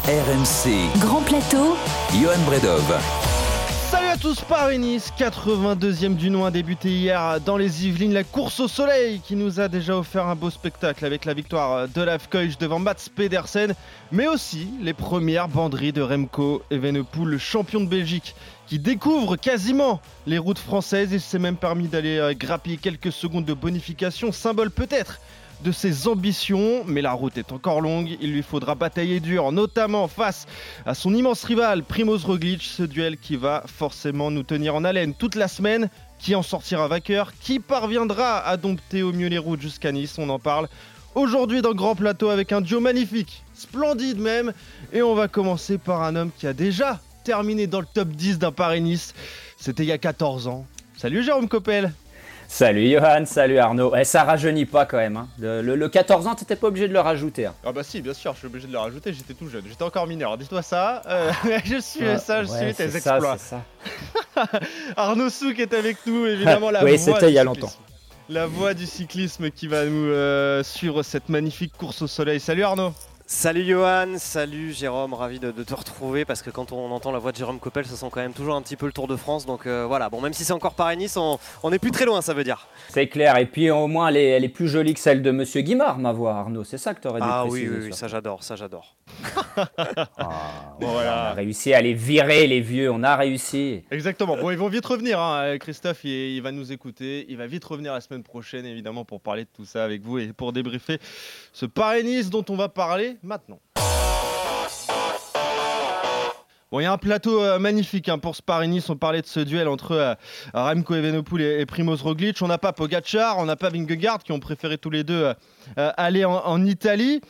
RMC. Grand plateau. Johan Bredov. Salut à tous, Paris-Nice, 82e du nom a débuté hier dans les Yvelines. La course au soleil qui nous a déjà offert un beau spectacle avec la victoire de Lafkeuch devant Mats Pedersen, mais aussi les premières banderies de Remco Evenepoel, le champion de Belgique, qui découvre quasiment les routes françaises. Il s'est même permis d'aller grappiller quelques secondes de bonification, symbole peut-être de ses ambitions, mais la route est encore longue, il lui faudra batailler dur, notamment face à son immense rival Primož Roglič, ce duel qui va forcément nous tenir en haleine toute la semaine. Qui en sortira vainqueur? Qui parviendra à dompter au mieux les routes jusqu'à Nice? On en parle aujourd'hui dans Grand Plateau avec un duo magnifique, splendide même, et on va commencer par un homme qui a déjà terminé dans le top 10 d'un Paris-Nice, c'était il y a 14 ans. Salut Jérôme Coppel. Salut Johan, salut Arnaud. Ça rajeunit pas quand même. Hein. Le 14 ans, t'étais pas obligé de le rajouter. Hein. Ah bah si, bien sûr, je suis obligé de le rajouter, j'étais tout jeune, j'étais encore mineur. Dis-toi ça, je suis tes exploits. Ça. Arnaud Souk est avec nous, évidemment la oui, voix c'était il y a cyclisme. longtemps. La voix du cyclisme qui va nous suivre cette magnifique course au soleil. Salut Arnaud. Salut Johan, salut Jérôme, ravi de te retrouver parce que quand on entend la voix de Jérôme Coppel, ça sent quand même toujours un petit peu le Tour de France. Donc voilà, bon, même si c'est encore Paris-Nice, on n'est plus très loin, ça veut dire. C'est clair, et puis au moins elle est plus jolie que celle de Monsieur Guimard, ma voix Arnaud, c'est ça que tu aurais dû préciser. Ah oui, ça j'adore. Bon, voilà. On a réussi à les virer les vieux, on a réussi. Exactement, bon ils vont vite revenir, hein. Christophe il va nous écouter, il va vite revenir la semaine prochaine évidemment pour parler de tout ça avec vous et pour débriefer ce Paris-Nice dont on va parler maintenant. Bon, il y a un plateau magnifique pour ce Paris-Nice. On parlait de ce duel entre Remco Evenepoel et Primož Roglič. On n'a pas Pogačar, on n'a pas Vingegaard qui ont préféré tous les deux aller en Italie.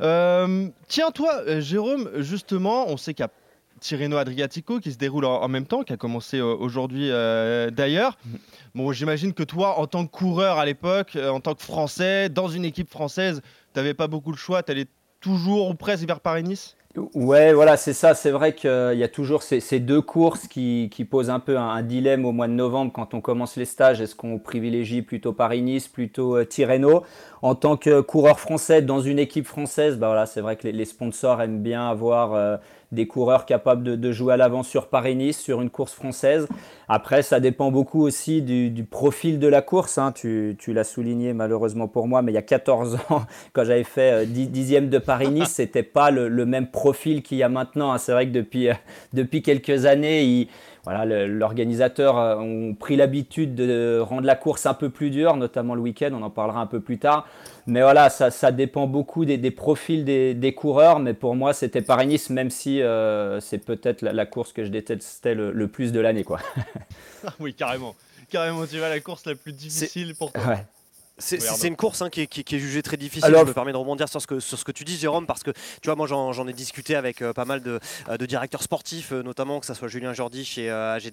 Tiens, toi, Jérôme, justement, on sait qu'il y a Tirreno Adriatico qui se déroule en même temps, qui a commencé aujourd'hui d'ailleurs. Bon, j'imagine que toi, en tant que coureur à l'époque, en tant que Français, dans une équipe française, tu n'avais pas beaucoup le choix, tu allais toujours ou presque vers Paris-Nice ? Ouais, voilà, c'est ça. C'est vrai qu'il y a toujours ces deux courses qui posent un peu un dilemme au mois de novembre quand on commence les stages. Est-ce qu'on privilégie plutôt Paris-Nice, plutôt Tirreno? En tant que coureur français dans une équipe française, bah voilà, c'est vrai que les sponsors aiment bien avoir des coureurs capables de jouer à l'avant sur Paris-Nice, sur une course française. Après, ça dépend beaucoup aussi du profil de la course. Hein. Tu l'as souligné malheureusement pour moi, mais il y a 14 ans, quand j'avais fait 10e de Paris-Nice, c'était pas le même profil qu'il y a maintenant. Hein. C'est vrai que depuis quelques années, l'organisateur ont pris l'habitude de rendre la course un peu plus dure, notamment le week-end, on en parlera un peu plus tard. Mais voilà, ça dépend beaucoup des profils des coureurs. Mais pour moi, c'était Paris-Nice, même si c'est peut-être la course que je détestais le plus de l'année, quoi. Oui, carrément. Carrément, tu vas la course la plus difficile pour toi. Ouais. C'est une course qui est jugée très difficile. Alors, je me permets de rebondir sur ce que tu dis, Jérôme, parce que tu vois, moi j'en ai discuté avec pas mal de directeurs sportifs, notamment que ce soit Julien Jordi chez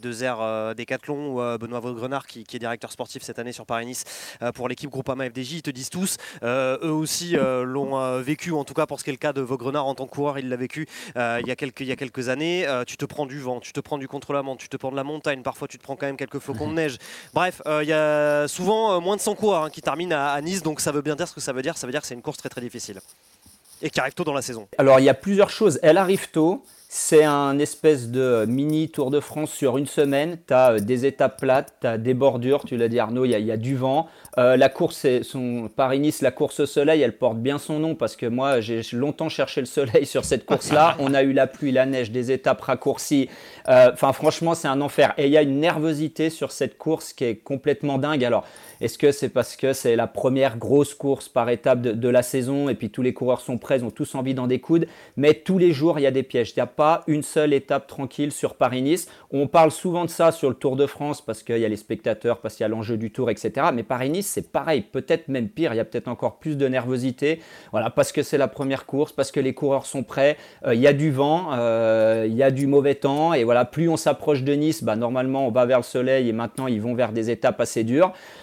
AG2R Decathlon ou Benoît Vaugrenard qui est directeur sportif cette année sur Paris-Nice pour l'équipe Groupama FDJ. Ils te disent tous, eux aussi l'ont vécu, en tout cas pour ce qui est le cas de Vaugrenard en tant que coureur, il l'a vécu il y a quelques années. Tu te prends du vent, tu te prends du contre-la-montre, tu te prends de la montagne, parfois tu te prends quand même quelques flocons de neige. Bref, il y a souvent moins de 100 coureurs qui termine à Nice, donc ça veut bien dire ce que ça veut dire. Ça veut dire que c'est une course très très difficile et qui arrive tôt dans la saison. Alors il y a plusieurs choses. Elle arrive tôt. C'est un espèce de mini Tour de France sur une semaine. Tu as des étapes plates, tu as des bordures, tu l'as dit Arnaud, il y a du vent. La course, Paris-Nice, la course au soleil, elle porte bien son nom parce que moi, j'ai longtemps cherché le soleil sur cette course-là. On a eu la pluie, la neige, des étapes raccourcies. Franchement, c'est un enfer. Et il y a une nervosité sur cette course qui est complètement dingue. Alors, est-ce que c'est parce que c'est la première grosse course par étape de la saison et puis tous les coureurs sont prêts, ils ont tous envie d'en découdre, mais tous les jours, il y a des pièges. Il n'y a pas une seule étape tranquille sur Paris-Nice. On parle souvent de ça sur le Tour de France parce qu'il y a les spectateurs, parce qu'il y a l'enjeu du Tour, etc. Mais Paris-Nice, c'est pareil, peut-être même pire. Il y a peut-être encore plus de nervosité. Voilà, parce que c'est la première course, parce que les coureurs sont prêts. Il y a du vent, il y a du mauvais temps. Et voilà, plus on s'approche de Nice, normalement, on va vers le soleil et maintenant, ils vont vers des étapes assez dures.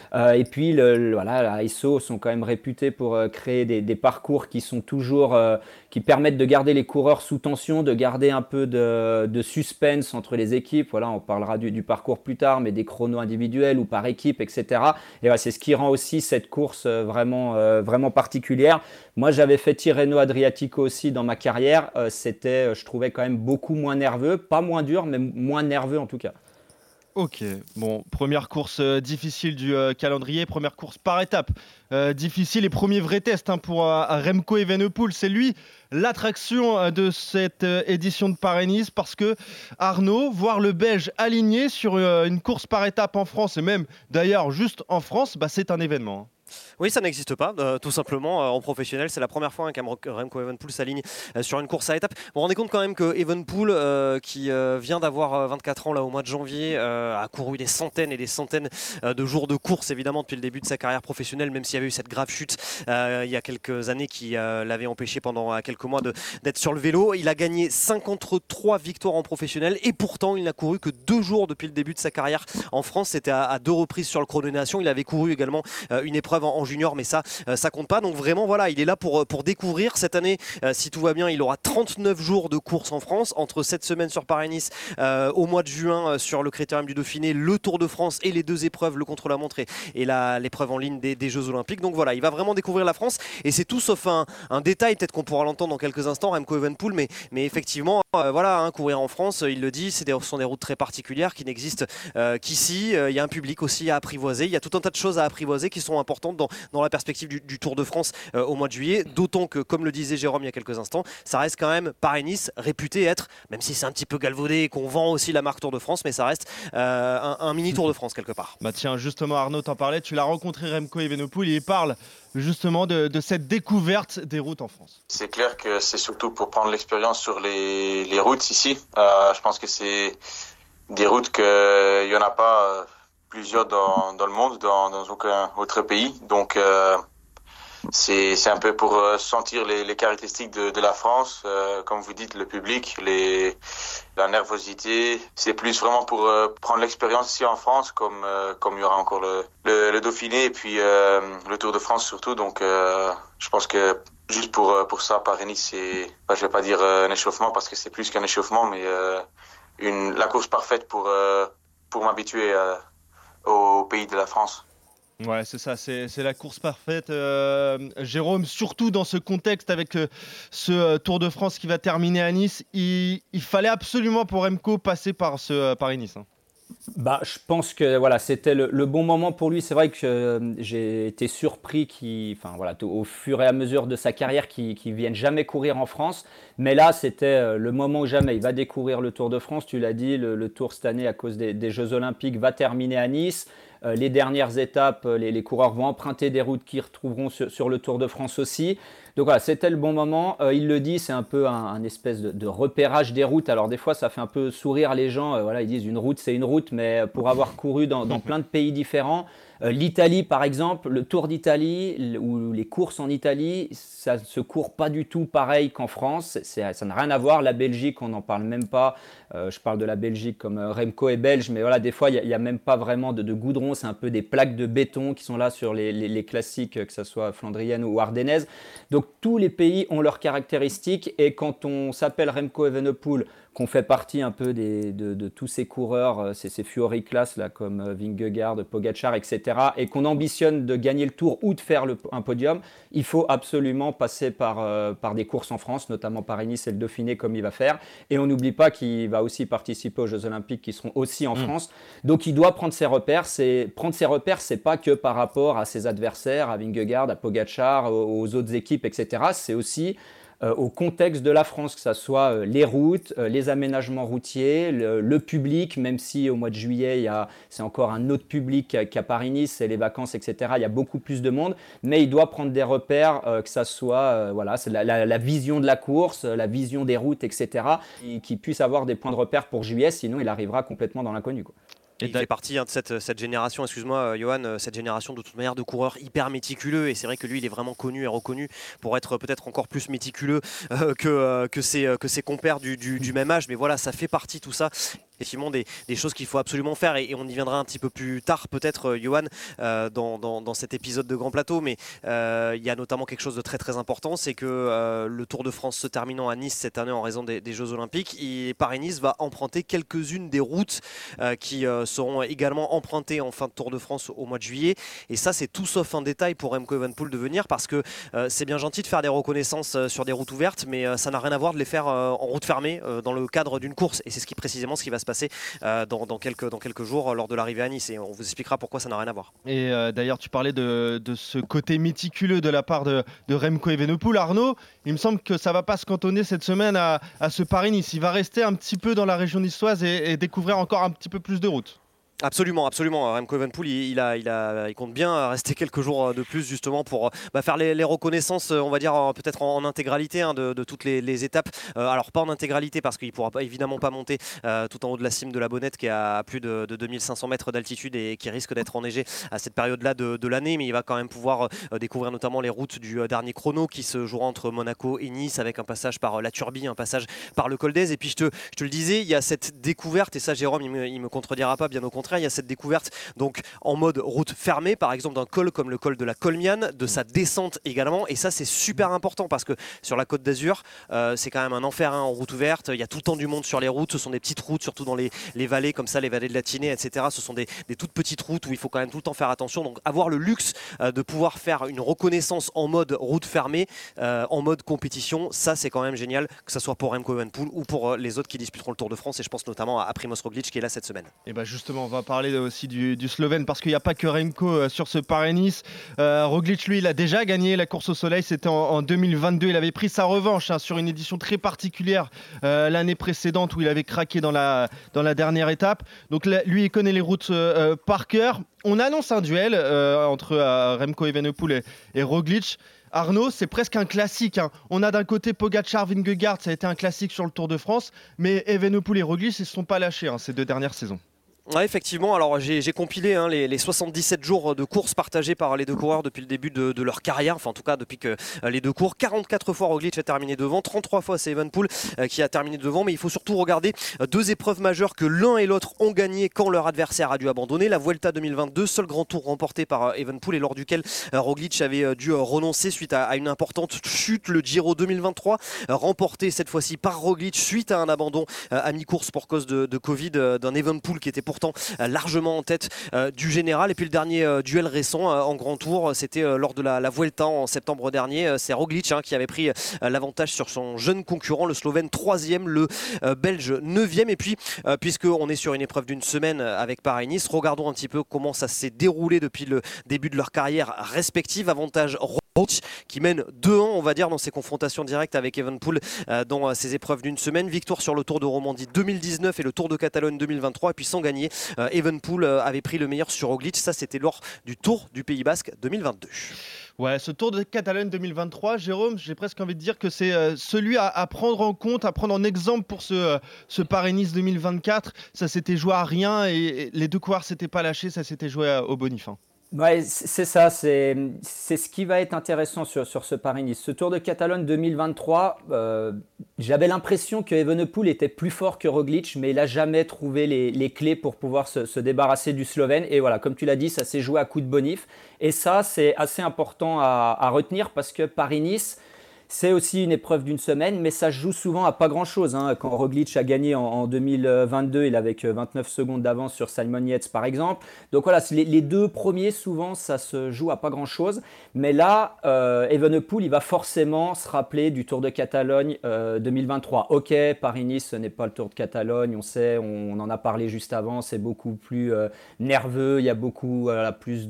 Et puis voilà, ISO sont quand même réputés pour créer des parcours qui sont toujours qui permettent de garder les coureurs sous tension, de garder un peu de suspense entre les équipes. Voilà, on parlera du parcours plus tard, mais des chronos individuels ou par équipe, etc. Et voilà, c'est ce qui rend aussi cette course vraiment particulière. Moi, j'avais fait Tirreno Adriatico aussi dans ma carrière. C'était, je trouvais quand même beaucoup moins nerveux, pas moins dur, mais moins nerveux en tout cas. Ok, bon, première course difficile du calendrier, première course par étape difficile et premier vrai test pour Remco Evenepoel. C'est lui l'attraction de cette édition de Paris-Nice parce que Arnaud, voir le Belge aligné sur une course par étape en France et même d'ailleurs juste en France, c'est un événement. Oui, ça n'existe pas, tout simplement en professionnel. C'est la première fois qu'un Remco Evenepoel s'aligne sur une course à étapes. Vous vous rendez compte quand même que Evenepoel, qui vient d'avoir 24 ans là, au mois de janvier, a couru des centaines et des centaines de jours de course, évidemment, depuis le début de sa carrière professionnelle, même s'il y avait eu cette grave chute il y a quelques années qui l'avait empêché pendant quelques mois d'être sur le vélo. Il a gagné 53 victoires en professionnel et pourtant, il n'a couru que 2 jours depuis le début de sa carrière en France. C'était à 2 reprises sur le Chrono des Nations. Il avait couru également une épreuve en junior, mais ça compte pas. Donc vraiment, voilà, il est là pour découvrir. Cette année, si tout va bien, il aura 39 jours de course en France, entre cette semaine sur Paris-Nice, au mois de juin sur le Critérium du Dauphiné, le Tour de France et les 2 épreuves, le contre-la-montre et l'épreuve en ligne des Jeux Olympiques. Donc voilà, il va vraiment découvrir la France et c'est tout sauf un détail, peut-être qu'on pourra l'entendre dans quelques instants, Remco Evenepoel, mais effectivement, voilà, courir en France, il le dit, ce sont des routes très particulières qui n'existent qu'ici. Il y a un public aussi à apprivoiser, il y a tout un tas de choses à apprivoiser qui sont importantes dans la perspective du Tour de France au mois de juillet, d'autant que, comme le disait Jérôme il y a quelques instants, ça reste quand même Paris-Nice réputé être, même si c'est un petit peu galvaudé et qu'on vend aussi la marque Tour de France, mais ça reste un mini Tour de France quelque part. Tiens, justement Arnaud t'en parlait, tu l'as rencontré Remco Evenepoel et il parle justement de cette découverte des routes en France. C'est clair que c'est surtout pour prendre l'expérience sur les routes ici. Je pense que c'est des routes qu'il n'y en a pas plusieurs dans le monde, dans aucun autre pays. Donc c'est un peu pour sentir les caractéristiques de la France, comme vous dites, le public, la nervosité. C'est plus vraiment pour prendre l'expérience ici en France, comme il y aura encore le Dauphiné et puis le Tour de France surtout. Donc je pense que juste pour ça, Paris-Nice, c'est, je vais pas dire un échauffement parce que c'est plus qu'un échauffement, mais la course parfaite pour m'habituer au pays de la France. Ouais, c'est ça, c'est la course parfaite. Jérôme, surtout dans ce contexte avec ce Tour de France qui va terminer à Nice, il fallait absolument pour Remco passer par ce Paris-Nice. Je pense que voilà, c'était le bon moment pour lui. C'est vrai que j'ai été surpris au fur et à mesure de sa carrière qu'il ne vienne jamais courir en France. Mais là, c'était le moment ou jamais. Il va découvrir le Tour de France. Tu l'as dit, le Tour cette année, à cause des Jeux Olympiques, va terminer à Nice. Les dernières étapes, les coureurs vont emprunter des routes qu'ils retrouveront sur le Tour de France aussi. Donc voilà, c'était le bon moment. Il le dit, c'est un peu un espèce de repérage des routes. Alors des fois, ça fait un peu sourire les gens. Voilà, ils disent une route, c'est une route, mais pour avoir couru dans plein de pays différents, l'Italie par exemple, le Tour d'Italie ou les courses en Italie, ça ne se court pas du tout pareil qu'en France. Ça n'a rien à voir. La Belgique, on n'en parle même pas. Je parle de la Belgique comme Remco est belge, mais voilà, des fois, il n'y a même pas vraiment de goudron. C'est un peu des plaques de béton qui sont là sur les classiques, que ce soit flandrienne ou ardennaise. Donc tous les pays ont leurs caractéristiques et quand on s'appelle Remco Evenepoel, qu'on fait partie un peu de tous ces coureurs, ces Fiori Class là, comme Vingegaard, Pogacar, etc. et qu'on ambitionne de gagner le Tour ou de faire un podium, il faut absolument passer par des courses en France, notamment Paris-Nice et le Dauphiné comme il va faire. Et on n'oublie pas qu'il va aussi participer aux Jeux Olympiques qui seront aussi en France. Donc il doit prendre ses repères. Prendre ses repères, c'est pas que par rapport à ses adversaires, à Vingegaard, à Pogacar, aux autres équipes, etc. C'est aussi au contexte de la France, que ce soit les routes, les aménagements routiers, le public, même si au mois de juillet, c'est encore un autre public qu'à Paris-Nice, c'est les vacances, etc. Il y a beaucoup plus de monde, mais il doit prendre des repères, que ça soit c'est la vision de la course, la vision des routes, etc., qui puisse avoir des points de repère pour juillet, sinon il arrivera complètement dans l'inconnu, quoi. Il fait partie de cette génération, excuse-moi Johan, cette génération de toute manière de coureurs hyper méticuleux, et c'est vrai que lui il est vraiment connu et reconnu pour être peut-être encore plus méticuleux que ses compères du même âge, mais voilà, ça fait partie tout ça. effectivement des choses qu'il faut absolument faire et on y viendra un petit peu plus tard peut-être Johan dans cet épisode de Grand Plateau, mais il y a notamment quelque chose de très très important, c'est que le Tour de France se terminant à Nice cette année en raison des Jeux Olympiques, Paris-Nice va emprunter quelques-unes des routes qui seront également empruntées en fin de Tour de France au mois de juillet, et ça c'est tout sauf un détail pour Remco Evenepoel de venir, parce que c'est bien gentil de faire des reconnaissances sur des routes ouvertes, mais ça n'a rien à voir de les faire en route fermée dans le cadre d'une course, et c'est précisément ce qui va se passer dans quelques jours lors de l'arrivée à Nice, et on vous expliquera pourquoi ça n'a rien à voir. Et d'ailleurs, tu parlais de ce côté méticuleux de la part de Remco Evenepoel. Arnaud, il me semble que ça ne va pas se cantonner cette semaine à ce Paris-Nice. Il va rester un petit peu dans la région niçoise et découvrir encore un petit peu plus de routes. Absolument. Remco Evenepoel, il compte bien rester quelques jours de plus justement pour faire les reconnaissances, on va dire peut-être en intégralité de toutes les étapes. Alors pas en intégralité parce qu'il ne pourra évidemment pas monter tout en haut de la cime de la Bonnette qui est à plus de 2500 mètres d'altitude et qui risque d'être enneigé à cette période-là de l'année, mais il va quand même pouvoir découvrir notamment les routes du dernier chrono qui se jouera entre Monaco et Nice avec un passage par la Turbie, un passage par le Col d'Èze. Et puis je te le disais, il y a cette découverte, et ça Jérôme il me contredira pas, bien au contraire, il y a cette découverte donc en mode route fermée, par exemple d'un col comme le col de la Colmiane, de sa descente également, et ça c'est super important parce que sur la Côte d'Azur c'est quand même un enfer en route ouverte, il y a tout le temps du monde sur les routes, ce sont des petites routes surtout dans les vallées comme ça, les vallées de la Tinée, etc. Ce sont des toutes petites routes où il faut quand même tout le temps faire attention, donc avoir le luxe de pouvoir faire une reconnaissance en mode route fermée, en mode compétition, ça c'est quand même génial, que ce soit pour Remco Evenepoel ou pour les autres qui disputeront le Tour de France, et je pense notamment à Primož Roglič qui est là cette semaine. Et justement, on va parler aussi du Slovène parce qu'il n'y a pas que Remco sur ce Paris-Nice. Roglič, lui, il a déjà gagné la course au soleil, c'était en 2022. Il avait pris sa revanche sur une édition très particulière l'année précédente où il avait craqué dans la dernière étape. Donc là, lui, il connaît les routes par cœur. On annonce un duel entre Remco Evenepoel et Roglič. Arnaud, c'est presque un classique. On a d'un côté Pogačar, Vingegaard, ça a été un classique sur le Tour de France, mais Evenepoel et Roglič, ils ne se sont pas lâchés ces 2 dernières saisons. Ouais, effectivement, alors j'ai compilé les 77 jours de course partagés par les deux coureurs depuis le début de leur carrière, enfin en tout cas depuis que les deux courent. 44 fois Roglič a terminé devant, 33 fois c'est Evenepoel qui a terminé devant, mais il faut surtout regarder 2 épreuves majeures que l'un et l'autre ont gagné quand leur adversaire a dû abandonner. La Vuelta 2022, seul grand tour remporté par Evenepoel et lors duquel Roglič avait dû renoncer suite à une importante chute. Le Giro 2023, remporté cette fois-ci par Roglič suite à un abandon à mi-course pour cause de Covid d'un Evenepoel qui était pourtant largement en tête du général. Et puis le dernier duel récent en grand tour, c'était lors de la Vuelta en septembre dernier. C'est Roglič qui avait pris l'avantage sur son jeune concurrent, le Slovène 3e, le Belge 9e. Et puis puisqu'on est sur une épreuve d'une semaine avec Paris-Nice, regardons un petit peu comment ça s'est déroulé depuis le début de leur carrière respective. Avantage Roglič qui mène 2-1, on va dire, dans ses confrontations directes avec Evenepoel dans ces épreuves d'une semaine. Victoire sur le Tour de Romandie 2019 et le Tour de Catalogne 2023. Et puis sans gagner, Evenepoel avait pris le meilleur sur Roglič. Ça, c'était lors du Tour du Pays Basque 2022. Ouais, ce Tour de Catalogne 2023, Jérôme, j'ai presque envie de dire que c'est celui à prendre en compte, à prendre en exemple pour ce Paris-Nice 2024. Ça s'était joué à rien et les deux coureurs s'étaient pas lâchés, ça s'était joué au bonif. Ouais, c'est ça, c'est ce qui va être intéressant sur ce Paris-Nice. Ce Tour de Catalogne 2023, j'avais l'impression que Evenepoel était plus fort que Roglič, mais il n'a jamais trouvé les clés pour pouvoir se débarrasser du Slovène. Et voilà, comme tu l'as dit, ça s'est joué à coup de bonif. Et ça, c'est assez important à retenir parce que Paris-Nice, c'est aussi une épreuve d'une semaine, mais ça se joue souvent à pas grand-chose. Quand Roglič a gagné en 2022, il avait 29 secondes d'avance sur Simon Yates, par exemple. Donc voilà, les 2 premiers, souvent, ça se joue à pas grand-chose. Mais là, Evenepoel, il va forcément se rappeler du Tour de Catalogne 2023. Ok, Paris-Nice, ce n'est pas le Tour de Catalogne, on sait, on en a parlé juste avant, c'est beaucoup plus nerveux, il y a beaucoup plus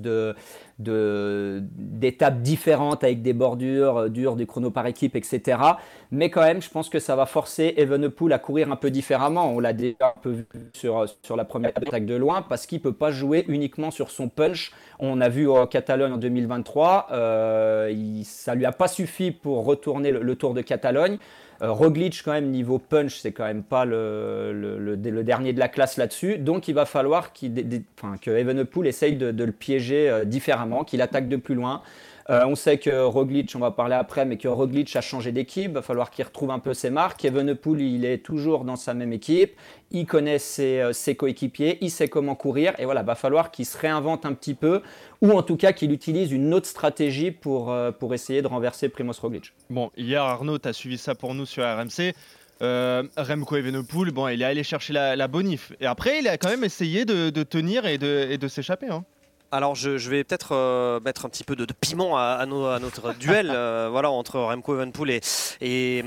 d'étapes différentes avec des bordures dures, des chronos par équipe, etc. Mais quand même, je pense que ça va forcer Evenepoel à courir un peu différemment. On l'a déjà un peu vu sur la première attaque de loin parce qu'il ne peut pas jouer uniquement sur son punch. On a vu en Catalogne en 2023, ça ne lui a pas suffi pour retourner le Tour de Catalogne. Roglič, quand même, niveau punch, c'est quand même pas le dernier de la classe là-dessus. Donc, il va falloir que Evenepoel essaye de le piéger différemment, qu'il attaque de plus loin. On sait que Roglic, on va parler après, mais que Roglic a changé d'équipe. Il va falloir qu'il retrouve un peu ses marques. Evenepoel, il est toujours dans sa même équipe. Il connaît ses coéquipiers, il sait comment courir. Et voilà, il va falloir qu'il se réinvente un petit peu, ou en tout cas qu'il utilise une autre stratégie pour essayer de renverser Primož Roglic. Bon, hier, Arnaud, tu as suivi ça pour nous sur RMC. Remco Evenepoel, bon, il est allé chercher la bonif. Et après, il a quand même essayé de tenir et de s'échapper. Hein. Alors je vais peut-être mettre un petit peu de piment à notre duel voilà, entre Remco Evenepoel et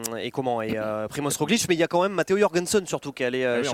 Primož Roglic, mais il y a quand même Matteo Jorgensen surtout qui est allé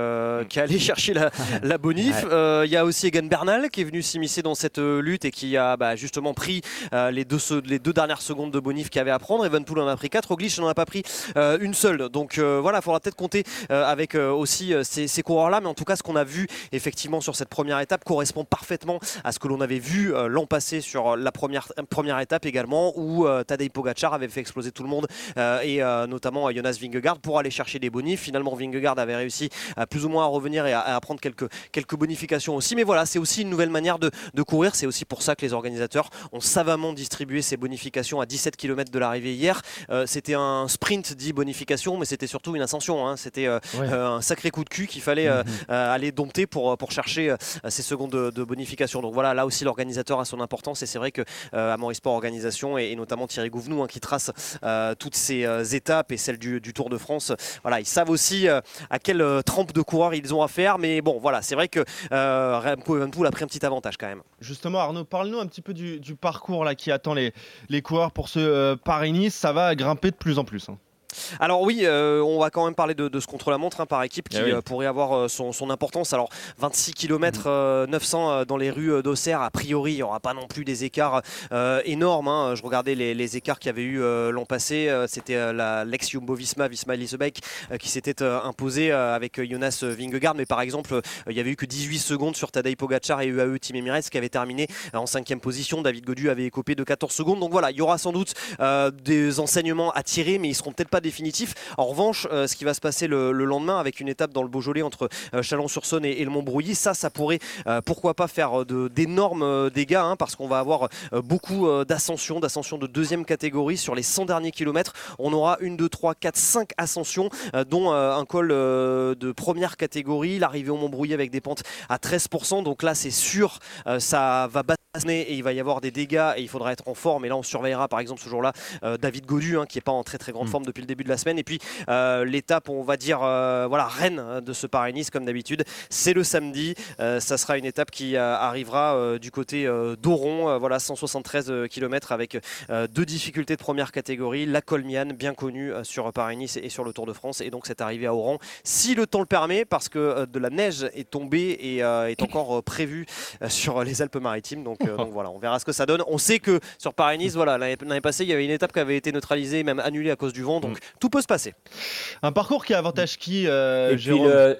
chercher la bonif. Ouais. Il y a aussi Egan Bernal qui est venu s'immiscer dans cette lutte et qui a justement pris les deux dernières secondes de bonif qu'il y avait à prendre. Evenepoel en a pris 4, Roglic n'en a pas pris une seule. Donc voilà, il faudra peut-être compter avec aussi ces coureurs-là, mais en tout cas ce qu'on a vu effectivement sur cette première étape correspond parfaitement à ce que l'on avait vu l'an passé sur la première étape également, où Tadej Pogačar avait fait exploser tout le monde et notamment Jonas Vingegaard pour aller chercher des bonifs. Finalement Vingegaard avait réussi plus ou moins à revenir et à prendre quelques bonifications aussi, mais voilà, c'est aussi une nouvelle manière de courir. C'est aussi pour ça que les organisateurs ont savamment distribué ces bonifications à 17 km de l'arrivée hier. C'était un sprint dit bonification, mais c'était surtout une ascension, hein. C'était un sacré coup de cul qu'il fallait aller dompter pour chercher ces secondes de bonification. Donc voilà, là aussi l'organisateur a son importance, et c'est vrai que Amaury Sport Organisation et notamment Thierry Gouvenou qui trace toutes ces étapes et celles du Tour de France, voilà, ils savent aussi à quelle trempe de coureurs ils ont affaire, mais bon voilà, c'est vrai que Remco Evenepoel a pris un petit avantage quand même. Justement Arnaud, parle-nous un petit peu du parcours là, qui attend les coureurs pour ce Paris-Nice. Ça va grimper de plus en plus. Hein. Alors oui, on va quand même parler de ce contre-la-montre par équipe qui pourrait avoir son importance. Alors 26 km 900 dans les rues d'Auxerre, a priori il n'y aura pas non plus des écarts énormes, hein. Je regardais les écarts qu'il y avait eu l'an passé, c'était l'ex-Jumbo Visma Leasebaek qui s'était imposé avec Jonas Vingegaard, mais par exemple il n'y avait eu que 18 secondes sur Tadej Pogačar et UAE Team Emirates qui avait terminé en 5e position. David Gaudu avait écopé de 14 secondes, donc voilà, il y aura sans doute des enseignements à tirer, mais ils seront peut-être pas définitif. En revanche, ce qui va se passer le lendemain avec une étape dans le Beaujolais entre Chalon-sur-Saône et le Mont-Brouilly, ça pourrait pourquoi pas faire d'énormes dégâts, hein, parce qu'on va avoir beaucoup d'ascensions de deuxième catégorie sur les 100 derniers kilomètres. On aura 1, 2, 3, 4, 5 ascensions, dont un col de première catégorie, l'arrivée au Mont-Brouilly avec des pentes à 13%. Donc là, c'est sûr, ça va bastonner et il va y avoir des dégâts et il faudra être en forme. Et là, on surveillera par exemple ce jour-là David Gaudu, hein, qui n'est pas en très très grande forme depuis le début de la semaine. Et puis l'étape, on va dire voilà, reine de ce Paris-Nice comme d'habitude, c'est le samedi. Ça sera une étape qui arrivera du côté d'Oron, voilà, 173 km avec deux difficultés de première catégorie, la Colmiane bien connue sur Paris-Nice et sur le Tour de France, et donc cette arrivée à Oran si le temps le permet, parce que de la neige est tombée et est encore prévue sur les Alpes-Maritimes, donc voilà, on verra ce que ça donne. On sait que sur Paris-Nice, voilà, l'année passée il y avait une étape qui avait été neutralisée, même annulée à cause du vent, donc tout peut se passer. Un parcours qui avantage qui, Jérôme?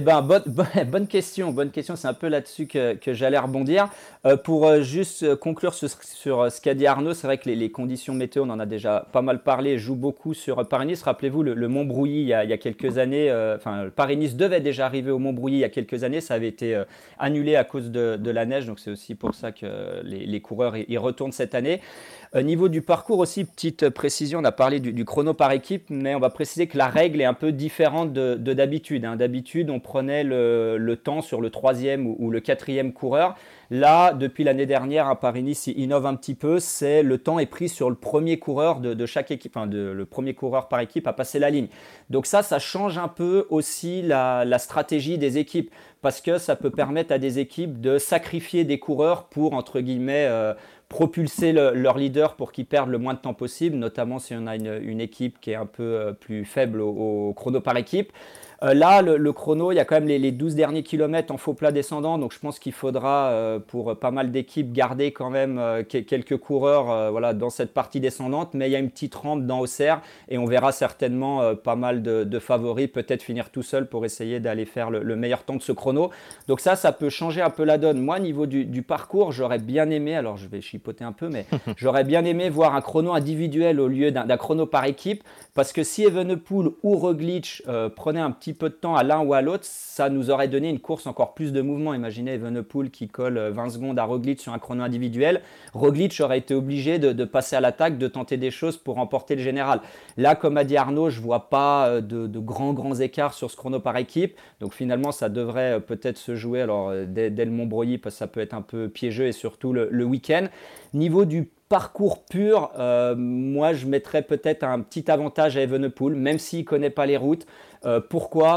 Bonne question, c'est un peu là-dessus que j'allais rebondir. Pour juste conclure sur ce qu'a dit Arnaud, c'est vrai que les conditions météo, on en a déjà pas mal parlé, jouent beaucoup sur Paris-Nice. Rappelez-vous, le Mont-Brouilly, il y a quelques années, Paris-Nice devait déjà arriver au Mont-Brouilly il y a quelques années, ça avait été annulé à cause de la neige, donc c'est aussi pour ça que les coureurs y retournent cette année. Niveau du parcours aussi, petite précision, on a parlé du chrono par équipe, mais on va préciser que la règle est un peu différente de d'habitude. Hein. D'habitude, on prenait le temps sur le 3e ou le 4e coureur. Là, depuis l'année dernière, à Paris-Nice, il innove un petit peu. Le temps est pris sur le premier coureur de chaque équipe, le premier coureur par équipe à passer la ligne. Donc ça change un peu aussi la stratégie des équipes, parce que ça peut permettre à des équipes de sacrifier des coureurs pour, entre guillemets, propulser leur leader pour qu'ils perdent le moins de temps possible, notamment si on a une équipe qui est un peu plus faible au chrono par équipe. Là, le chrono, il y a quand même les 12 derniers kilomètres en faux plat descendant, donc je pense qu'il faudra, pour pas mal d'équipes, garder quand même quelques coureurs dans cette partie descendante, mais il y a une petite rampe dans Auxerre et on verra certainement pas mal de favoris peut-être finir tout seul pour essayer d'aller faire le meilleur temps de ce chrono. Donc ça peut changer un peu la donne. Moi, au niveau du parcours, j'aurais bien aimé, alors je vais chipoter un peu, mais j'aurais bien aimé voir un chrono individuel au lieu d'un chrono par équipe, parce que si Evenepoel ou Roglic prenaient un petit peu de temps à l'un ou à l'autre, ça nous aurait donné une course encore plus de mouvement. Imaginez Evenepoel qui colle 20 secondes à Roglic sur un chrono individuel. Roglic aurait été obligé de passer à l'attaque, de tenter des choses pour remporter le général. Là, comme a dit Arnaud, je ne vois pas de grands écarts sur ce chrono par équipe. Donc finalement, ça devrait peut-être se jouer alors, dès le Montbreuil, parce que ça peut être un peu piégeux, et surtout le week-end. Niveau du parcours pur, moi je mettrais peut-être un petit avantage à Evenepoel, même s'il ne connaît pas les routes. Pourquoi ?